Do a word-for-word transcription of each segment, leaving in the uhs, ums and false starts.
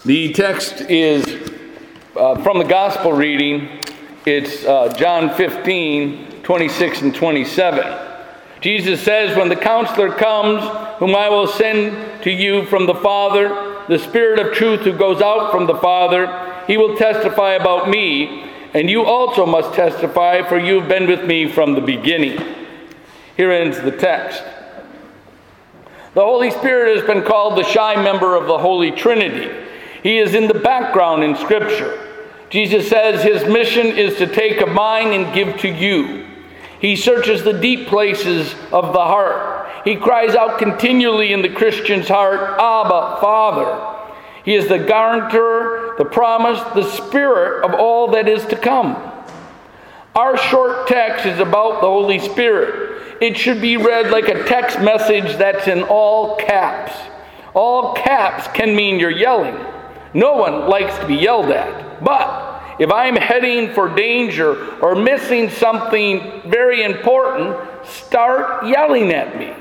The text is uh, from the gospel reading. It's uh, John fifteen, twenty-six and twenty-seven. Jesus says, "When the Counselor comes, whom I will send to you from the Father, the Spirit of truth who goes out from the Father, he will testify about me, and you also must testify, for you have been with me from the beginning." Here ends the text. The Holy Spirit has been called the shy member of the Holy Trinity. He is in the background in Scripture. Jesus says his mission is to take of mine and give to you. He searches the deep places of the heart. He cries out continually in the Christian's heart, "Abba, Father." He is the guarantor, the promise, the Spirit of all that is to come. Our short text is about the Holy Spirit. It should be read like a text message that's in all caps. All caps can mean you're yelling. No one likes to be yelled at. But if I'm heading for danger or missing something very important, start yelling at me.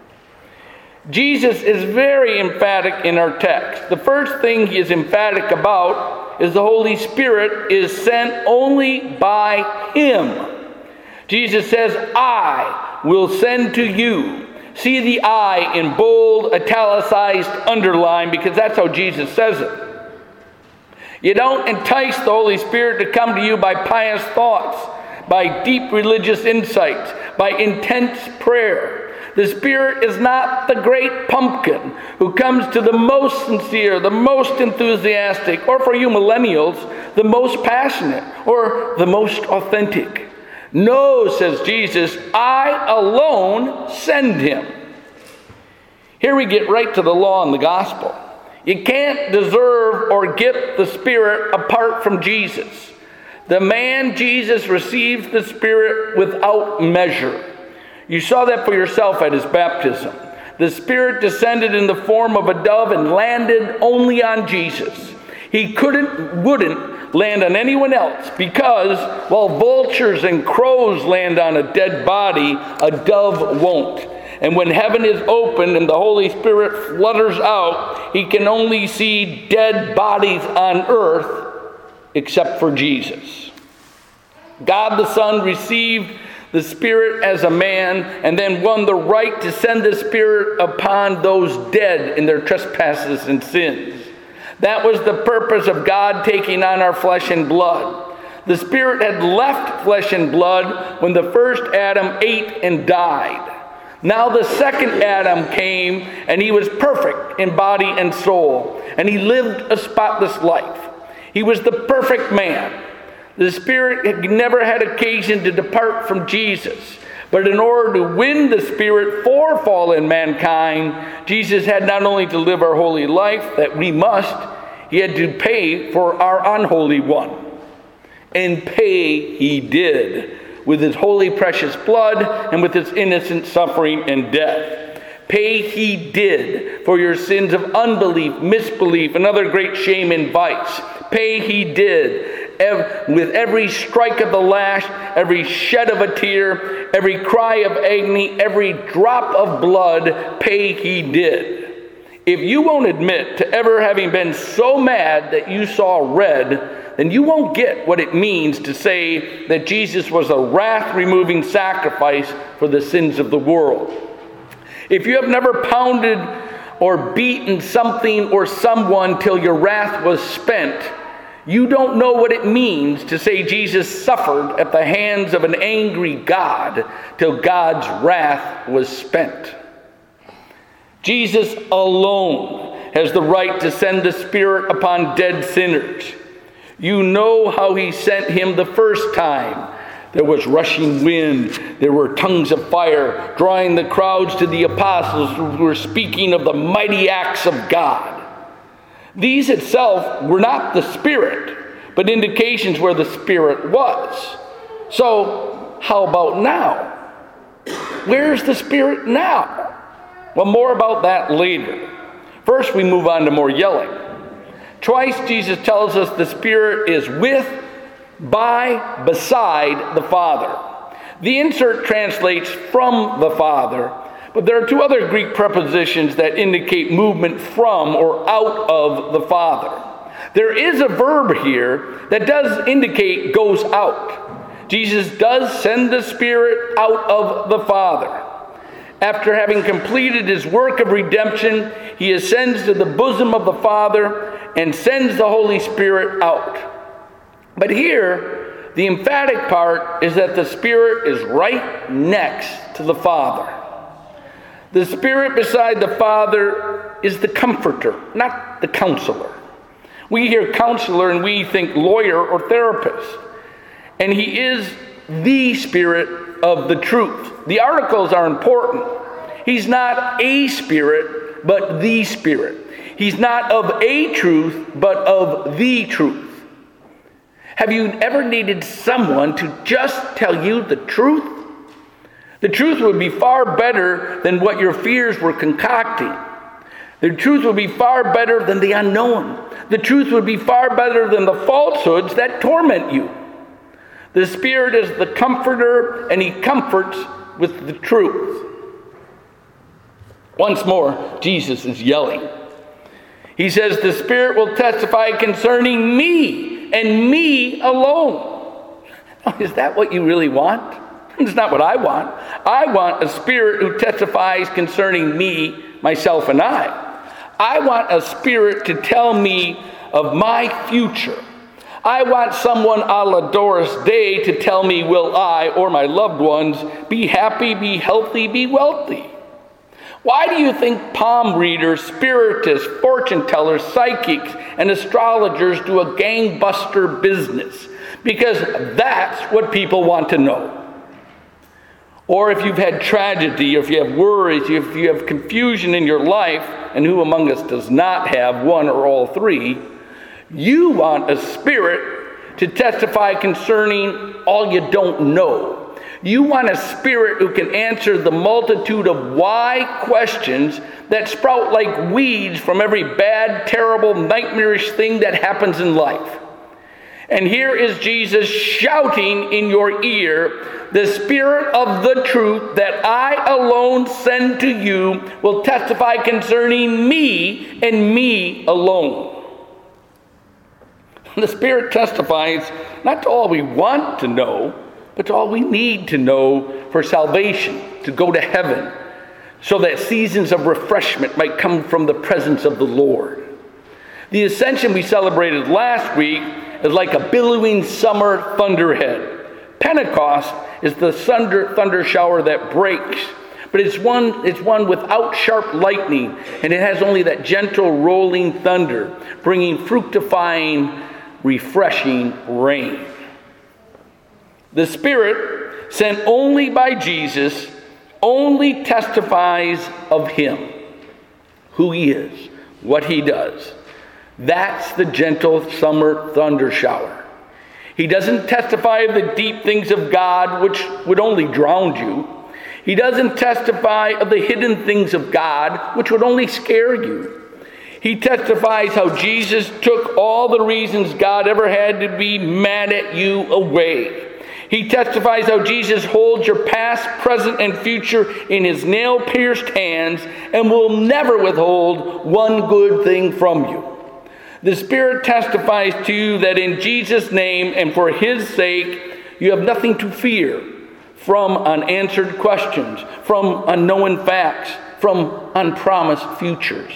Jesus is very emphatic in our text. The first thing he is emphatic about is the Holy Spirit is sent only by him. Jesus says, "I will send to you." See the "I" in bold, italicized, underline, because that's how Jesus says it. You don't entice the Holy Spirit to come to you by pious thoughts, by deep religious insights, by intense prayer. The Spirit is not the great pumpkin who comes to the most sincere, the most enthusiastic, or for you millennials, the most passionate, or the most authentic. No, says Jesus, I alone send him. Here we get right to the law and the gospel. You can't deserve or get the Spirit apart from Jesus. The man Jesus receives the Spirit without measure. You saw that for yourself at his baptism. The Spirit descended in the form of a dove and landed only on Jesus. He couldn't, wouldn't land on anyone else because while vultures and crows land on a dead body, a dove won't. And when heaven is opened and the Holy Spirit flutters out, he can only see dead bodies on earth except for Jesus. God the Son received the Spirit as a man and then won the right to send the Spirit upon those dead in their trespasses and sins. That was the purpose of God taking on our flesh and blood. The Spirit had left flesh and blood when the first Adam ate and died. Now the second Adam came, and he was perfect in body and soul, and he lived a spotless life. He was the perfect man. The Spirit had never had occasion to depart from Jesus, but in order to win the Spirit for fallen mankind, Jesus had not only to live our holy life that we must, he had to pay for our unholy one. And pay he did, with his holy precious blood and with his innocent suffering and death. Pay he did for your sins of unbelief, misbelief, and other great shame and vice. Pay he did ev- with every strike of the lash, every shed of a tear, every cry of agony, every drop of blood, pay he did. If you won't admit to ever having been so mad that you saw red, then you won't get what it means to say that Jesus was a wrath-removing sacrifice for the sins of the world. If you have never pounded or beaten something or someone till your wrath was spent, you don't know what it means to say Jesus suffered at the hands of an angry God till God's wrath was spent. Jesus alone has the right to send the Spirit upon dead sinners. You know how he sent him the first time. There was rushing wind. There were tongues of fire, drawing the crowds to the apostles who were speaking of the mighty acts of God. These itself were not the Spirit, but indications where the Spirit was. So, how about now? Where's the Spirit now? Well, more about that later. First, we move on to more yelling. Twice Jesus tells us the Spirit is with, by, beside the Father. The insert translates from the Father, but there are two other Greek prepositions that indicate movement from or out of the Father. There is a verb here that does indicate goes out. Jesus does send the Spirit out of the Father. After having completed his work of redemption, he ascends to the bosom of the Father and sends the Holy Spirit out. But here, the emphatic part is that the Spirit is right next to the Father. The Spirit beside the Father is the Comforter, not the Counselor. We hear counselor and we think lawyer or therapist. And he is the Spirit of the truth. The articles are important. He's not a spirit, but the Spirit. He's not of a truth, but of the truth. Have you ever needed someone to just tell you the truth? The truth would be far better than what your fears were concocting. The truth would be far better than the unknown. The truth would be far better than the falsehoods that torment you. The Spirit is the comforter, and he comforts with the truth. Once more, Jesus is yelling. He says, the Spirit will testify concerning me, and me alone. Is that what you really want? It's not what I want. I want a Spirit who testifies concerning me, myself, and I. I want a Spirit to tell me of my future. I want someone a la Doris Day to tell me, will I or my loved ones be happy, be healthy, be wealthy? Why do you think palm readers, spiritists, fortune tellers, psychics, and astrologers do a gangbuster business? Because that's what people want to know. Or if you've had tragedy, or if you have worries, if you have confusion in your life, and who among us does not have one or all three, you want a Spirit to testify concerning all you don't know. You want a Spirit who can answer the multitude of why questions that sprout like weeds from every bad, terrible, nightmarish thing that happens in life. And here is Jesus shouting in your ear, the Spirit of the truth that I alone send to you will testify concerning me and me alone. The Spirit testifies not to all we want to know, but to all we need to know for salvation, to go to heaven, so that seasons of refreshment might come from the presence of the Lord. The ascension we celebrated last week is like a billowing summer thunderhead. Pentecost is the thunder, thunder shower that breaks, but it's one, it's one without sharp lightning, and it has only that gentle rolling thunder, bringing fructifying, refreshing rain. The Spirit, sent only by Jesus, only testifies of him, who he is, what he does. That's the gentle summer thunder shower. He doesn't testify of the deep things of God, which would only drown you. He doesn't testify of the hidden things of God, which would only scare you. He testifies how Jesus took all the reasons God ever had to be mad at you away. He testifies how Jesus holds your past, present, and future in his nail-pierced hands and will never withhold one good thing from you. The Spirit testifies to you that in Jesus' name and for his sake, you have nothing to fear from unanswered questions, from unknown facts, from unpromised futures.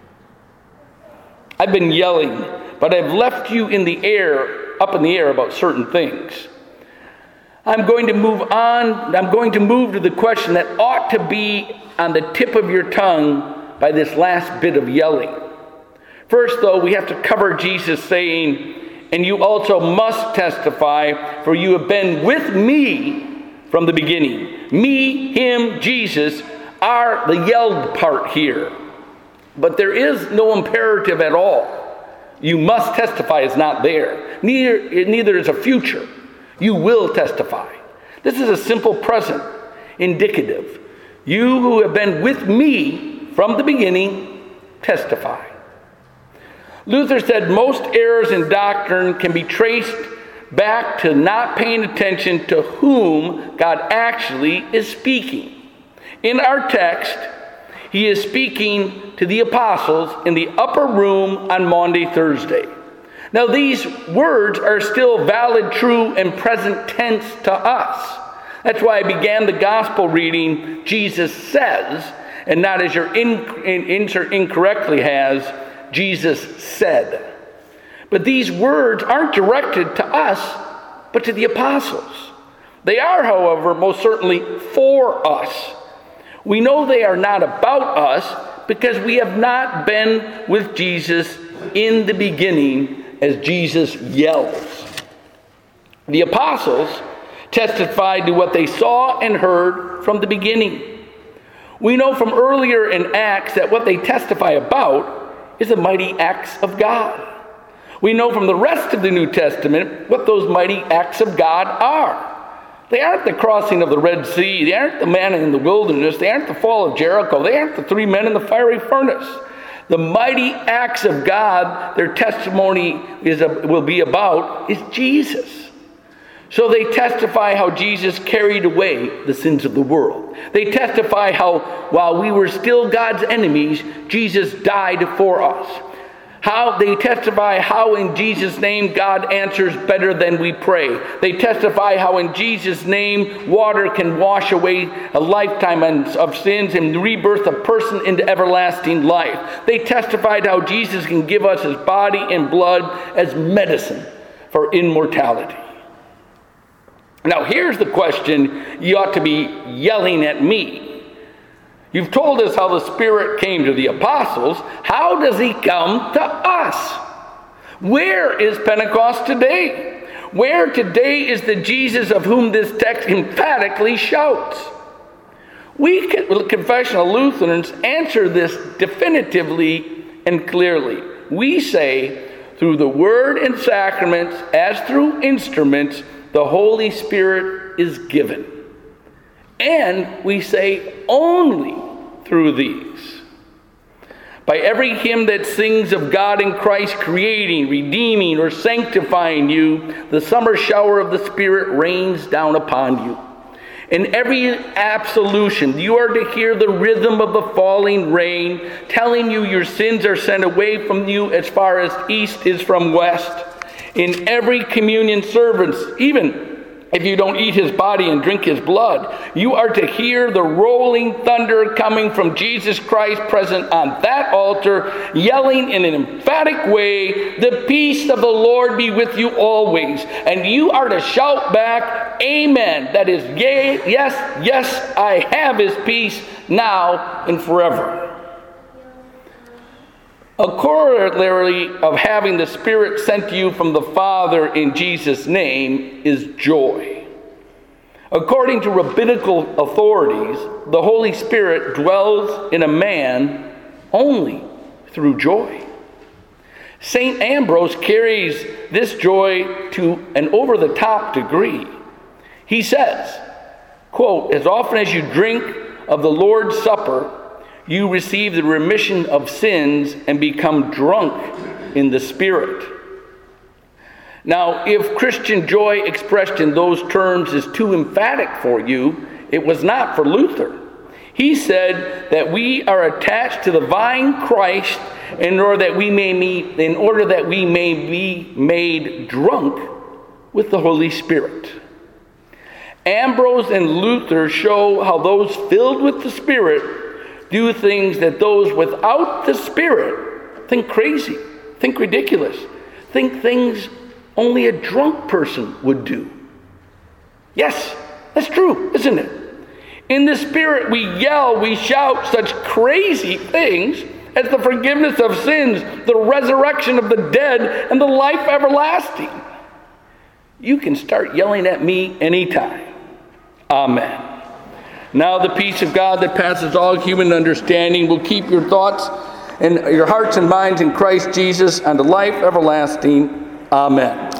I've been yelling, but I've left you in the air, up in the air about certain things. I'm going to move on. I'm going to move to the question that ought to be on the tip of your tongue by this last bit of yelling. First, though, we have to cover Jesus saying, and you also must testify, for you have been with me from the beginning. Me, him, Jesus are the yelled part here. But there is no imperative at all. You must testify is not there. Neither, neither is a future. You will testify. This is a simple present, indicative. You who have been with me from the beginning, testify. Luther said most errors in doctrine can be traced back to not paying attention to whom God actually is speaking. In our text, he is speaking to the apostles in the upper room on Maundy Thursday. Now, these words are still valid, true, and present tense to us. That's why I began the gospel reading, Jesus says, and not as your in, in, insert incorrectly has, Jesus said. But these words aren't directed to us, but to the apostles. They are, however, most certainly for us. We know they are not about us because we have not been with Jesus in the beginning as Jesus yells. The apostles testified to what they saw and heard from the beginning. We know from earlier in Acts that what they testify about is the mighty acts of God. We know from the rest of the New Testament what those mighty acts of God are. They aren't the crossing of the Red Sea. They aren't the manna in the wilderness. They aren't the fall of Jericho. They aren't the three men in the fiery furnace. The mighty acts of God, their testimony is a, will be about, is Jesus. So they testify how Jesus carried away the sins of the world. They testify how, while we were still God's enemies, Jesus died for us. How they testify how in Jesus' name God answers better than we pray. They testify how in Jesus' name water can wash away a lifetime of sins and rebirth a person into everlasting life. They testified how Jesus can give us his body and blood as medicine for immortality. Now here's the question you ought to be yelling at me. You've told us how the Spirit came to the apostles. How does he come to us? Where is Pentecost today? Where today is the Jesus of whom this text emphatically shouts? We, confessional Lutherans, answer this definitively and clearly. We say, through the Word and sacraments, as through instruments, the Holy Spirit is given. And we say only through these. By every hymn that sings of God in Christ creating, redeeming, or sanctifying you, the summer shower of the Spirit rains down upon you. In every absolution, you are to hear the rhythm of the falling rain, telling you your sins are sent away from you as far as east is from west. In every communion service, even if you don't eat his body and drink his blood, you are to hear the rolling thunder coming from Jesus Christ present on that altar, yelling in an emphatic way, "The peace of the Lord be with you always." And you are to shout back, "Amen." That is, yea, yes, yes, I have his peace now and forever. A corollary of having the Spirit sent to you from the Father in Jesus' name is joy. According to rabbinical authorities, the Holy Spirit dwells in a man only through joy. Saint Ambrose carries this joy to an over-the-top degree. He says, quote, "As often as you drink of the Lord's Supper, you receive the remission of sins and become drunk in the Spirit." Now, if Christian joy expressed in those terms is too emphatic for you, it was not for Luther. He said that we are attached to the vine Christ in order that we may meet, in order that we may be made drunk with the Holy Spirit. Ambrose and Luther show how those filled with the Spirit do things that those without the Spirit think crazy, think ridiculous, think things only a drunk person would do. Yes, that's true, isn't it? In the Spirit, we yell, we shout such crazy things as the forgiveness of sins, the resurrection of the dead, and the life everlasting. You can start yelling at me anytime. Amen. Now the peace of God that passes all human understanding will keep your thoughts and your hearts and minds in Christ Jesus unto life everlasting. Amen.